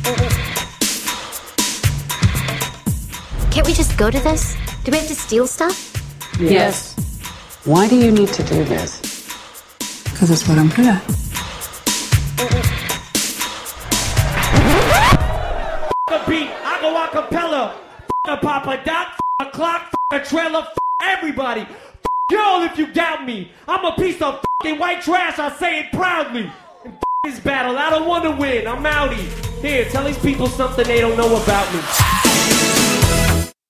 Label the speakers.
Speaker 1: Can't we just go to this? Do we have to steal stuff?
Speaker 2: Yes.
Speaker 3: Why do you need to do this?
Speaker 2: Because it's what I'm good at.
Speaker 4: A beat, I go a cappella. A Papa Doc, a clock, a trailer, everybody. Y'all if you doubt me. I'm a piece of fucking white trash, I say it proudly. In this battle, I don't want to win, I'm outie. Here, tell these people something they don't know about me.